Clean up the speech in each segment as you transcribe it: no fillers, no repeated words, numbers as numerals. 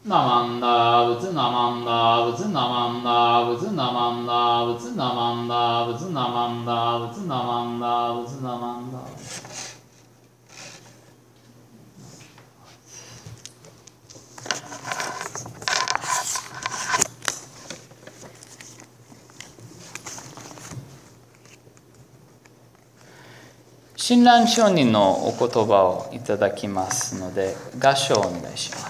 ナマンダブツナマンダブツナマンダブツナマンダブツナマンダブツナマンダブツナマンダブツナマンダ。親鸞上人のお言葉をいただきますので、合唱をお願いします。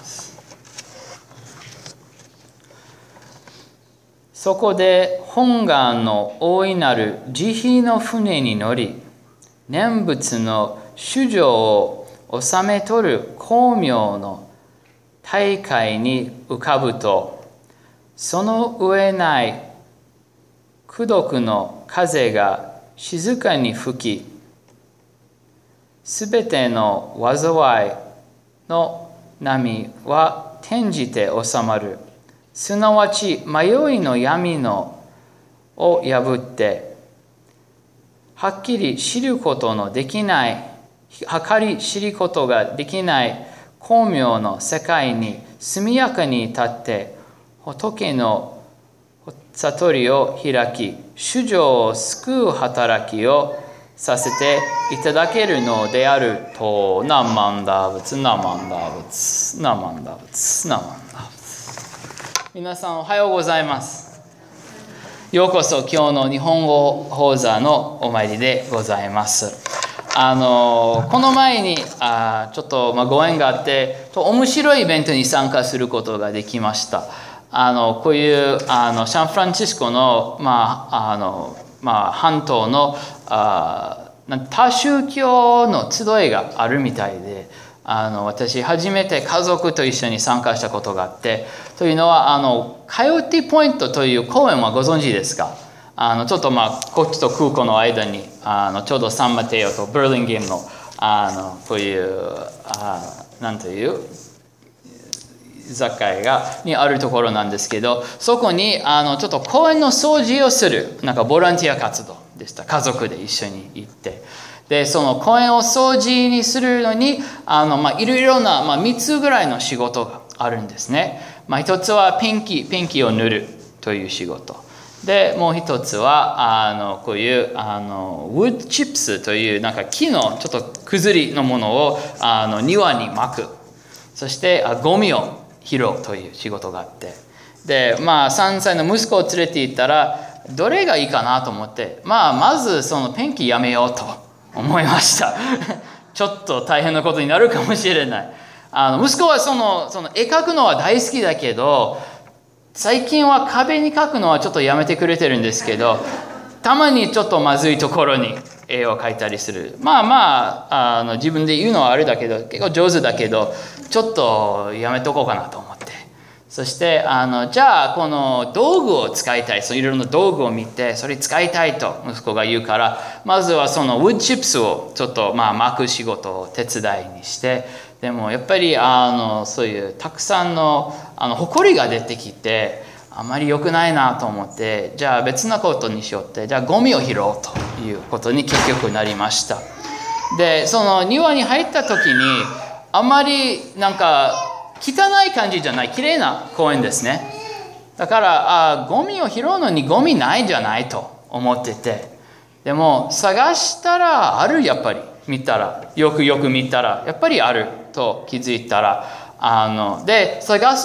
そこで本願の大いなる慈悲の船に乗り、念仏の主情を収めとる光明の大海に浮かぶと、その上ない功徳の風が静かに吹き、すべての災いの波は転じて収まる。すなわち迷いの闇のを破って、はっきり知ることのできない、計り知ることができない光明の世界に速やかに立って、仏の悟りを開き、衆生を救う働きをさせていただけるのであると。ナマンダブツナマンダブツナマンダブツナマンダブツ。皆さんおはようございます。ようこそ今日の日本語講座のお参りでございます。この前にちょっとご縁があって面白いイベントに参加することができました。こういうサンフランシスコの、半島の多宗教の集いがあるみたいで、私初めて家族と一緒に参加したことがあって、というのはカヨティポイントという公園はご存知ですか？ちょっとこっちと空港の間にちょうどサンマテオとブルリンゲームのこういうなんという居酒屋にあるところなんですけど、そこにちょっと公園の掃除をするボランティア活動でした。家族で一緒に行って、でその公園を掃除にするのにいろいろな、3つぐらいの仕事があるんですね。一つはペンキを塗るという仕事で、もう一つはこういうウッドチップスという木のちょっとくずりのものを庭に巻く、そしてゴミを拾うという仕事があって、で3歳の息子を連れて行ったらどれがいいかなと思って、まずそのペンキやめようと思いましたちょっと大変なことになるかもしれない。息子はその絵描くのは大好きだけど、最近は壁に描くのはちょっとやめてくれてるんですけど、たまにちょっとまずいところに絵を描いたりする。自分で言うのはあれだけど、結構上手だけどちょっとやめとこうかなと思って、そしてじゃあこの道具を使いたい、いろいろな道具を見てそれ使いたいと息子が言うから、まずはそのウッドチップスをちょっと巻く仕事を手伝いにして、でもやっぱりそういうたくさんの埃が出てきてあまり良くないなと思って、じゃあ別なことにしようって、じゃあゴミを拾おうということに結局なりました。でその庭に入った時にあまり汚い感じじゃない、綺麗な公園ですね。だからゴミを拾うのにゴミないんじゃないと思ってて、でも探したらある。やっぱり見たら、よく見たらやっぱりあると気づいたら、で探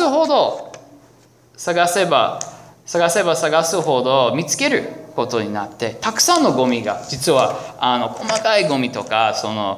せば探すほど見つけることになって、たくさんのゴミが実は細かいゴミとか、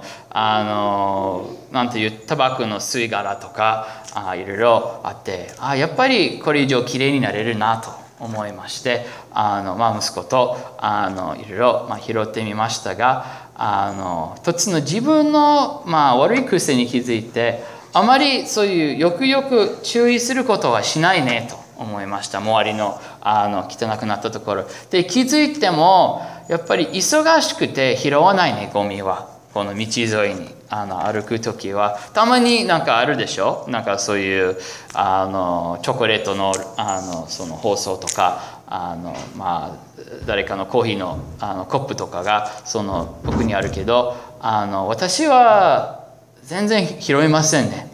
なんていうタバコの吸い殻とかいろいろあって、やっぱりこれ以上きれいになれるなと思いまして、息子といろいろ拾ってみましたが、一つの自分の悪い癖に気づいて、あまりそういうよく注意することはしないねと思いました。周りの汚くなったところで気づいてもやっぱり忙しくて拾わないね、ゴミは。この道沿いに歩くときはたまにあるでしょ、そういうチョコレートのその包装とか誰かのコーヒーのコップとかがその奥にあるけど、私は全然拾いませんね。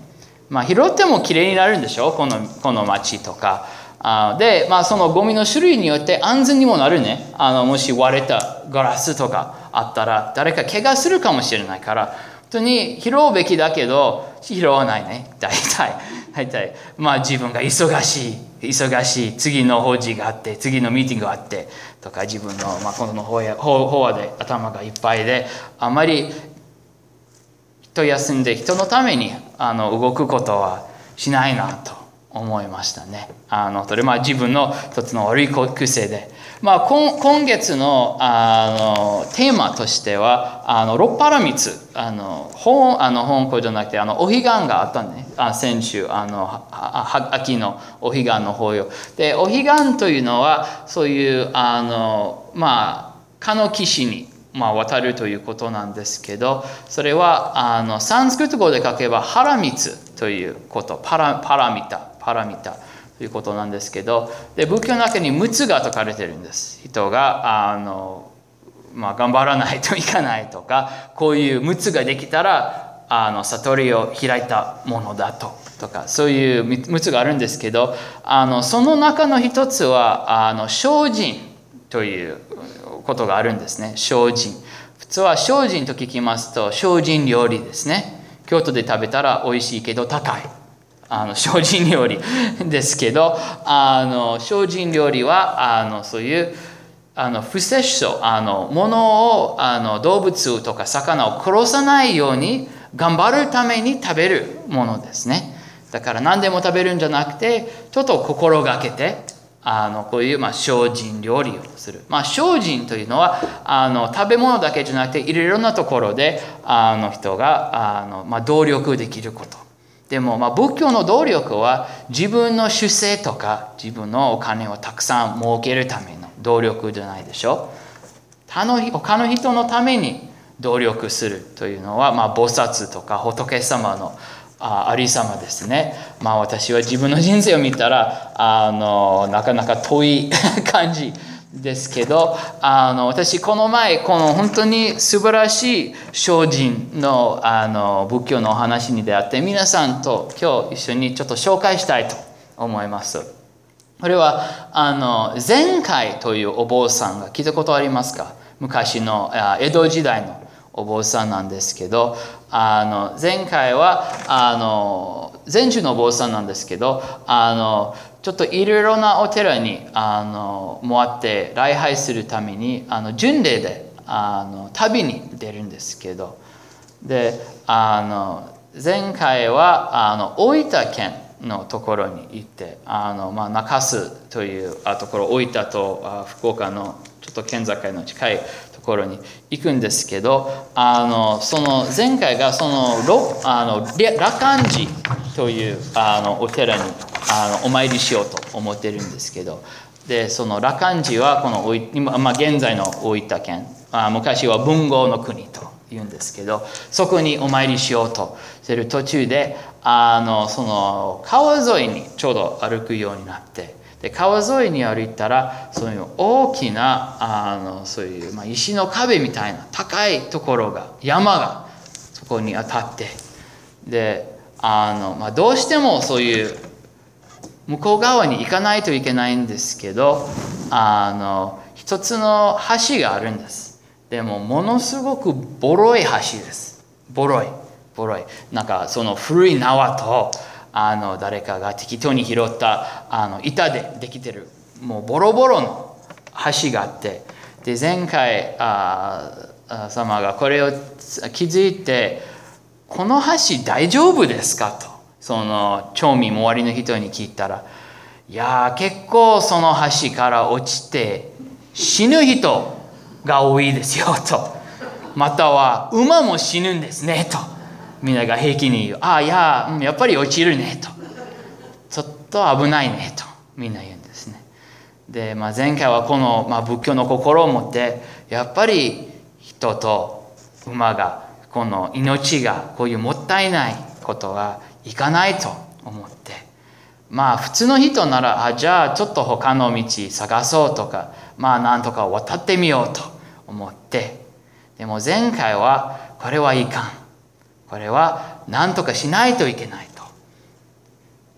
拾ってもきれいになるんでしょ、この町とか。で、そのゴミの種類によって安全にもなるね。もし割れたガラスとかあったら、誰か怪我するかもしれないから、本当に拾うべきだけど、拾わないね。大体。自分が忙しい、次の法事があって、次のミーティングがあって、とか、自分の、この方で頭がいっぱいで、あまり人休んで人のために動くことはしないなと思いましたね。それ自分の一つの悪い癖で、今月のテーマとしてはロッパラミツ、香港じゃなくてお彼岸があったね。先週秋のお彼岸の法要で、お彼岸というのはそういう蚊の岸に渡るということなんですけど、それはサンスクリット語で書けばハラミツということ、パラミタということなんですけど、で仏教の中に6つが説かれてるんです。人が頑張らないといけないとか、こういう6つができたら悟りを開いたものだとか、そういう6つがあるんですけど、その中の一つは精進ということがあるんですね。精進。普通は精進と聞きますと精進料理ですね。京都で食べたら美味しいけど高い精進料理ですけど、精進料理はそういう不摂生物を動物とか魚を殺さないように頑張るために食べるものですね。だから何でも食べるんじゃなくて、ちょっと心がけてこういう精進料理をする。精進というのは食べ物だけじゃなくていろいろなところで人が努力できること。でも仏教の努力は自分の出世とか自分のお金をたくさん儲けるための努力じゃないでしょ。他の人のために努力するというのは菩薩とか仏様のありさまですね。私は自分の人生を見たらなかなか遠い感じですけど、私この前この本当に素晴らしい精進の仏教のお話に出会って、皆さんと今日一緒にちょっと紹介したいと思います。これは善海というお坊さんが聞いたことありますか？昔の江戸時代のお坊さんなんですけど、前回は禅宗のお坊さんなんですけど、ちょっといろいろなお寺に回って礼拝するために巡礼で旅に出るんですけど、で前回は大分県のところに行って、中洲というところ、大分と福岡のちょっと県境の近いところに行くんですけど、その前回がその羅漢寺というお寺にお参りしようと思ってるんですけど、でその羅漢寺はこの現在の大分県、昔は文豪の国と言うんですけど、そこにお参りしようとする途中でその川沿いにちょうど歩くようになって、で川沿いに歩いたらそういう大きなそういう石の壁みたいな高いところが、山がそこに当たって、でどうしてもそういう向こう側に行かないといけないんですけど、一つの橋があるんです。でもものすごくボロい橋です。ボロいなんかその古い縄と誰かが適当に拾った板でできてるもうボロボロの橋があって、で前回様がこれを気づいて、この橋大丈夫ですかとその町民周りの人に聞いたら、いや結構その橋から落ちて死ぬ人が多いですよと、または馬も死ぬんですねとみんなが平気に言う。やっぱり落ちるねと、ちょっと危ないねとみんな言うんですね。で、前回はこの、仏教の心を持って、やっぱり人と馬がこの命がこういうもったいないことがいかないと思って、普通の人ならじゃあちょっと他の道探そうとか、なんとか渡ってみようと思って、でも前回はこれはいかん、これは何とかしないといけないと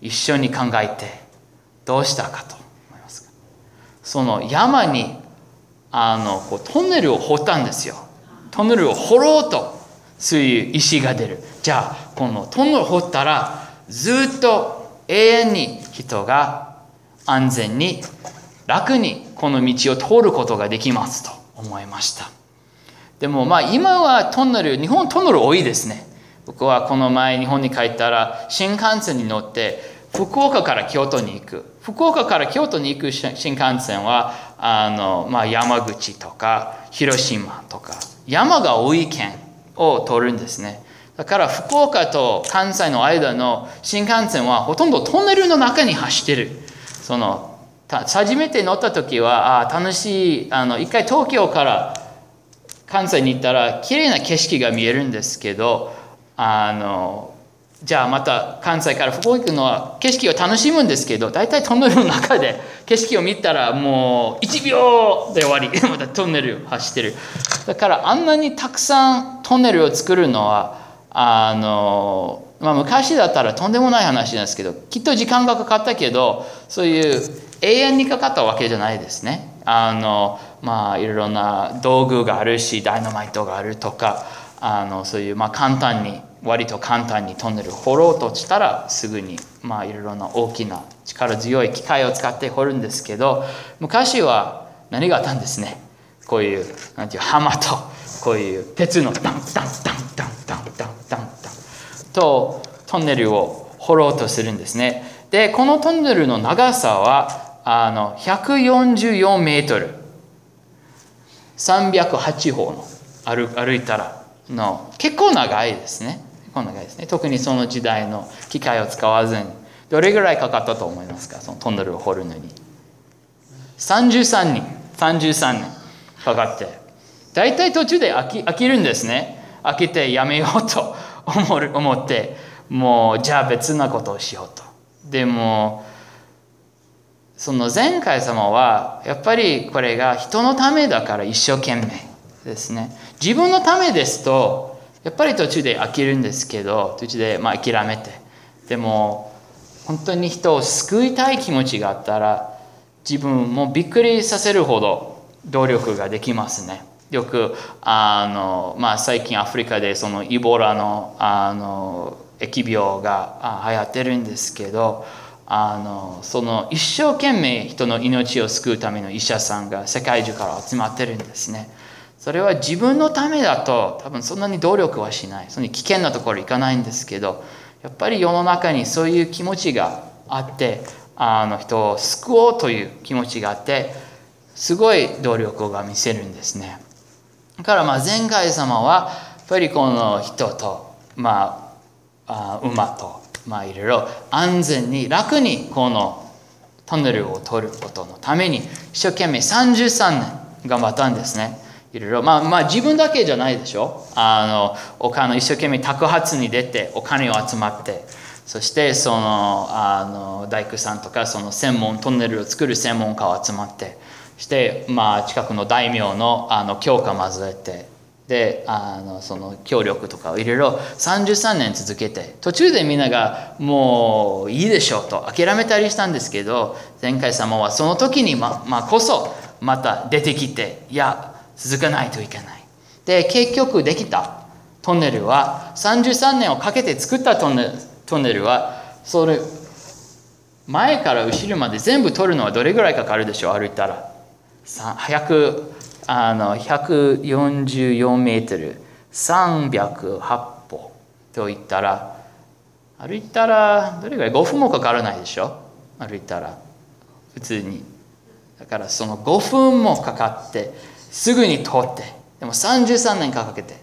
一緒に考えてどうしたかと思いますか。その山にトンネルを掘ったんですよ。トンネルを掘ろうとそういう石が出る。じゃあこのトンネルを掘ったらずっと永遠に人が安全に楽にこの道を通ることができますと思いました。でも今は日本トンネル多いですね。僕はこの前日本に帰ったら新幹線に乗って福岡から京都に行く。福岡から京都に行く新幹線は山口とか広島とか山が多い県を通るんですね。だから福岡と関西の間の新幹線はほとんどトンネルの中に走ってる。初めて乗った時は楽しい。一回東京から関西に行ったら綺麗な景色が見えるんですけど、じゃあまた関西から福岡行くのは景色を楽しむんですけど、大体トンネルの中で景色を見たらもう1秒で終わり。またトンネルを走ってる。だからあんなにたくさんトンネルを作るのは昔だったらとんでもない話なんですけど、きっと時間がかかったけど、そういう永遠にかかったわけじゃないですね。いろいろな道具があるし、ダイナマイトがあるとか、そういう割と簡単にトンネルを掘ろうとしたらすぐにいろいろな大きな力強い機械を使って掘るんですけど、昔は何があったんですね。こういう浜とこういう鉄のダンダンダンダンダンダンダンダンとトンネルを掘ろうとするんですね。でこのトンネルの長さは144メートル、308歩の歩いたらの結構長いですね。特にその時代の機械を使わずにどれぐらいかかったと思いますか。そのトンネルを掘るのに33年かかって、だいたい途中で飽きるんですね。飽きてやめようと思って、もうじゃあ別なことをしようと。でもその前回様はやっぱりこれが人のためだから一生懸命ですね。自分のためですとやっぱり途中で飽きるんですけど、途中で諦めて、でも本当に人を救いたい気持ちがあったら自分もびっくりさせるほど努力ができますね。よく最近アフリカでそのイボラの疫病が流行ってるんですけど、その一生懸命人の命を救うための医者さんが世界中から集まってるんですね。それは自分のためだと多分そんなに努力はしない、その危険なところ行かないんですけど、やっぱり世の中にそういう気持ちがあって、人を救おうという気持ちがあって、すごい努力が見せるんですね。だから前回様はやっぱりこの人と馬といろいろ安全に楽にこのトンネルを通ることのために一生懸命33年頑張ったんですね。いろいろ自分だけじゃないでしょ。一生懸命托発に出てお金を集まって、そしてその大工さんとかそのトンネルを作る専門家を集まって、そして近くの大名の許可まず得て、でその協力とかをいろいろ33年続けて、途中でみんながもういいでしょうと諦めたりしたんですけど、前回様はその時にこそまた出てきて、いや続かないといけない。で結局できたトンネルは33年をかけて作ったトンネルは、それ前から後ろまで全部取るのはどれぐらいかかるでしょう。歩いたら144メートル308歩といったら、歩いたらどれぐらい5分もかからないでしょ。歩いたら普通に。だからその5分もかかってすぐに通って、でも33年かけて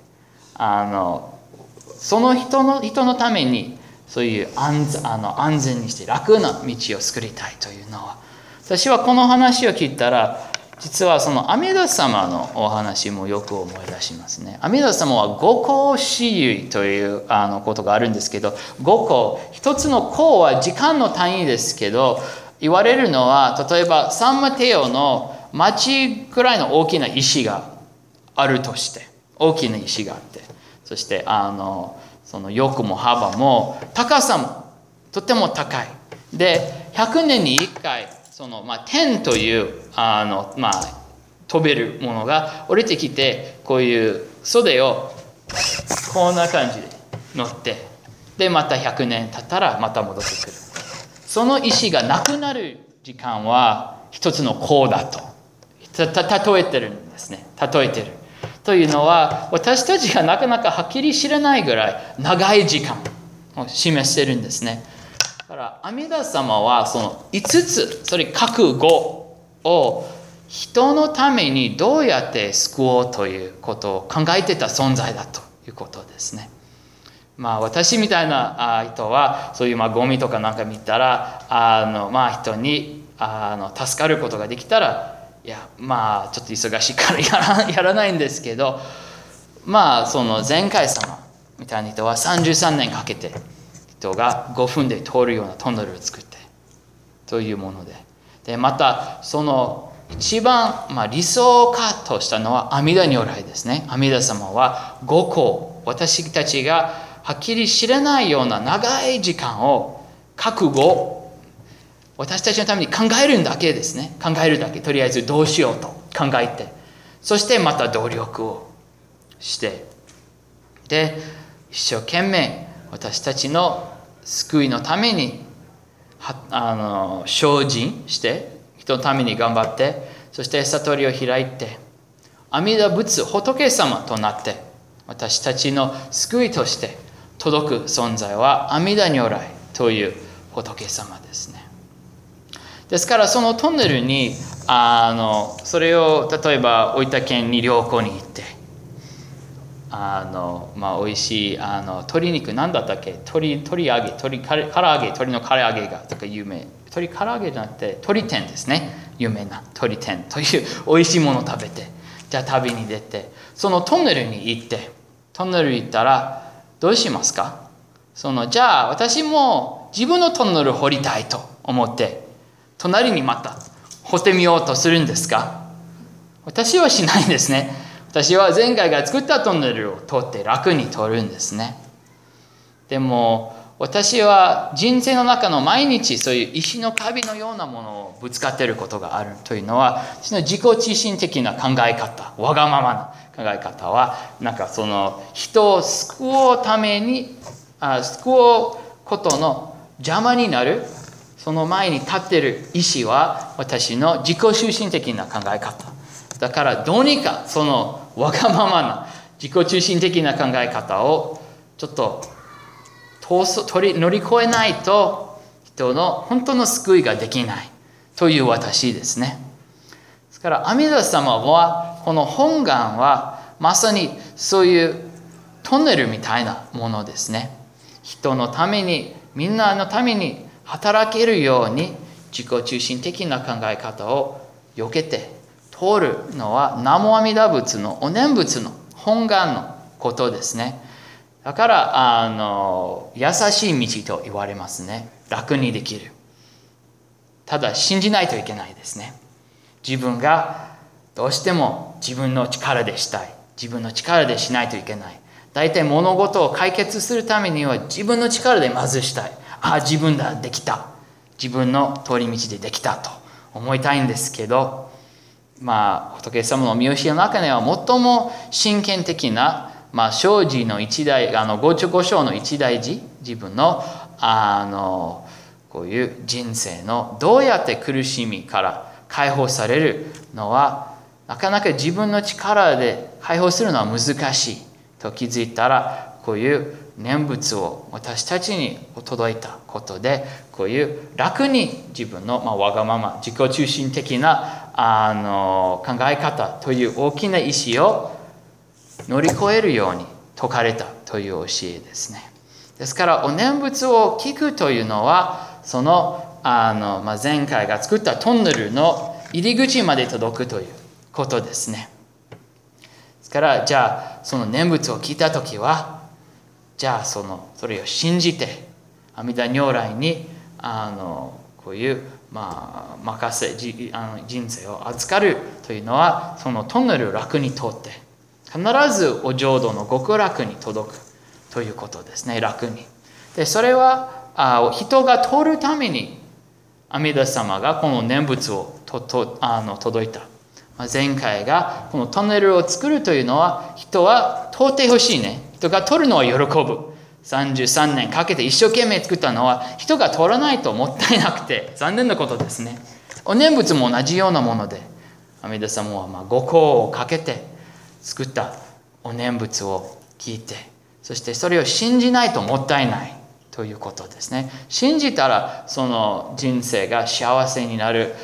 その人のためにそういう安全にして楽な道を作りたいというのは、私はこの話を聞いたら実はその阿弥陀様のお話もよく思い出しますね。阿弥陀様は五行四唯ということがあるんですけど、五行一つの行は時間の単位ですけど、言われるのは例えばサンマテオの町くらいの大きな石があるとして、大きな石があって、そしてその横も幅も高さもとても高い。 で、100年に1回、天という、飛べるものが降りてきて、こういう袖をこんな感じで乗って、で、また100年経ったらまた戻ってくる。その石がなくなる時間は一つの項だと例えてるんですね。例えてる。というのは、私たちがなかなかはっきり知らないぐらい長い時間を示してるんですね。だから阿弥陀様はその5つ、それ覚悟を人のためにどうやって救おうということを考えてた存在だということですね。私みたいな人はそういうゴミとかなんか見たら人に助かることができたら、ちょっと忙しいからやらないんですけど、その前回様みたいな人は33年かけて人が5分で通るようなトンネルを作ってというもので、またその一番理想化としたのは阿弥陀如来ですね。阿弥陀様は五行、私たちがはっきり知れないような長い時間を覚悟、私たちのために考えるだけですね。考えるだけ、とりあえずどうしようと考えて、そしてまた努力をして、で一生懸命私たちの救いのために精進して人のために頑張って、そして悟りを開いて阿弥陀仏仏様となって、私たちの救いとして届く存在は阿弥陀如来という仏様ですね。ですからそのトンネルにそれを例えば大分県に旅行に行って美味しい鶏肉なんだったっけ、鶏揚げ、鶏唐揚げ、鶏の唐揚げがとか有名、鶏唐揚げじゃなくて鶏天ですね、有名な鶏天という美味しいものを食べて、じゃあ旅に出てそのトンネルに行って、トンネル行ったらどうしますか？じゃあ私も自分のトンネルを掘りたいと思って隣にまた掘ってみようとするんですか？私はしないんですね。私は前回が作ったトンネルを通って楽に通るんですね。でも私は人生の中の毎日そういう石の壁のようなものをぶつかっていることがあるというのは、その自己中心的な考え方、わがままな考え方はその人を救うために救うことの邪魔になる、その前に立っている意志は私の自己中心的な考え方だから、どうにかそのわがままな自己中心的な考え方をちょっと乗り越えないと人の本当の救いができないという私ですね。ですから阿弥陀様はこの本願はまさにそういうトンネルみたいなものですね。人のために、みんなのために働けるように自己中心的な考え方を避けて通るのは南無阿弥陀仏のお念仏の本願のことですね。だから優しい道と言われますね。楽にできる。ただ信じないといけないですね。自分がどうしても自分の力でしたい、自分の力でしないといけない。大体物事を解決するためには自分の力でまずしたい。自分だ、できた、自分の通り道でできたと思いたいんですけど、仏様の見教えの中には最も真剣的な生死の一大五章の一大事、自分のこういう人生のどうやって苦しみから解放されるのはなかなか自分の力で解放するのは難しいと気づいたら、こういう念仏を私たちに届いたことで、こういう楽に自分のわがまま自己中心的な考え方という大きな意志を乗り越えるように説かれたという教えですね。ですからお念仏を聞くというのはその前回が作ったトンネルの入り口まで届くということですね。ですからじゃあその念仏を聞いたときは、じゃあそれを信じて阿弥陀如来にこういう人生を預かるというのは、そのトンネルを楽に通って必ずお浄土の極楽に届くということですね。楽に。でそれは人が通るために阿弥陀様がこの念仏を届いた。前回がこのトンネルを作るというのは、人は通ってほしいね。人が取るのは喜ぶ。33年かけて一生懸命作ったのは、人が取らないともったいなくて残念なことですね。お念仏も同じようなもので、阿弥陀様は五行をかけて作ったお念仏を聞いて、そしてそれを信じないともったいないということですね。信じたらその人生が幸せになる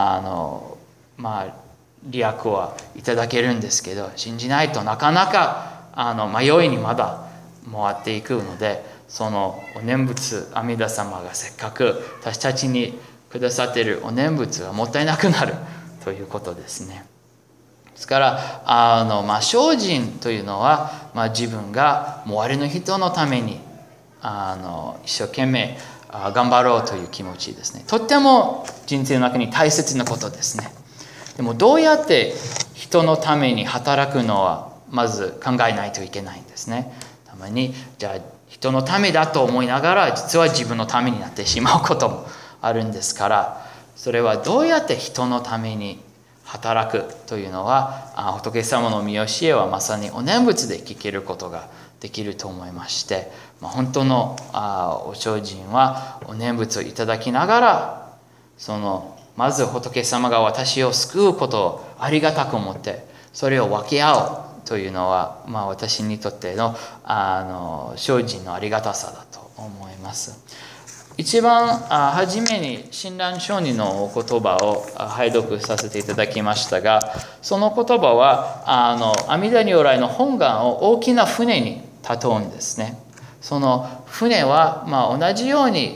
利益はいただけるんですけど、信じないとなかなか迷いにまだ回っていくので、そのお念仏、阿弥陀様がせっかく私たちにくださっているお念仏がもったいなくなるということですね。ですから精進というのは、自分が周りの人のために一生懸命頑張ろうという気持ちですね。とっても人生の中に大切なことですね。でもどうやって人のために働くのはまず考えないといけないんですね。たまにじゃあ人のためだと思いながら実は自分のためになってしまうこともあるんですから、それはどうやって人のために働くというのは、仏様の御教えはまさにお念仏で聞けることができると思いまして、本当のお精進はお念仏をいただきながら、まず仏様が私を救うことをありがたく思ってそれを分け合うというのは、私にとっての精進のありがたさだと思います。一番初めに親鸞聖人のお言葉を拝読させていただきましたが、その言葉は阿弥陀如来の本願を大きな船に例うんですね。その船は同じように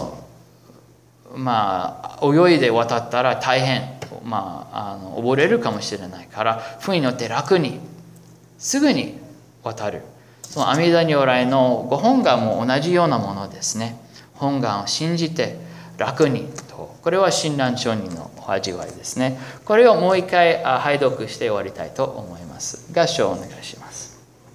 泳いで渡ったら大変、溺れるかもしれないから、船に乗って楽にすぐに渡る。その阿弥陀如来のご本願も同じようなものですね。本願を信じて楽にと、これは親鸞聖人のお味わいですね。これをもう一回拝読して終わりたいと思います。合唱をお願いします。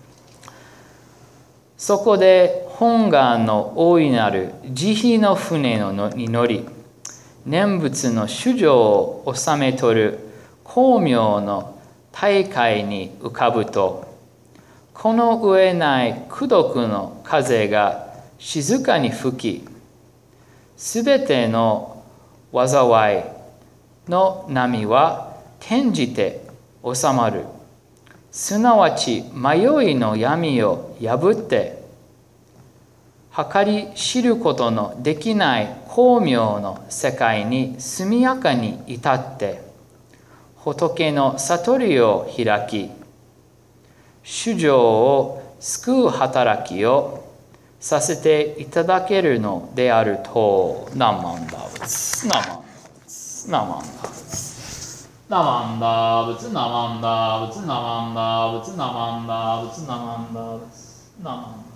そこで本願の大いなる慈悲の船に乗り、念仏の主情を治めとる光明の大海に浮かぶと、この上ない功徳の風が静かに吹き、すべての災いの波は転じて収まる。すなわち迷いの闇を破って、計り知ることのできない光明の世界に速やかに至って、仏の悟りを開き、主情を救う働きをさせていただけるのであると。ナマンダ仏、ナマンダ仏、ナマンダ仏、ナマンダ仏、ナマンダ仏、ナマンダ仏、ナマンダ仏、ナマンダ仏、ナマンダ仏。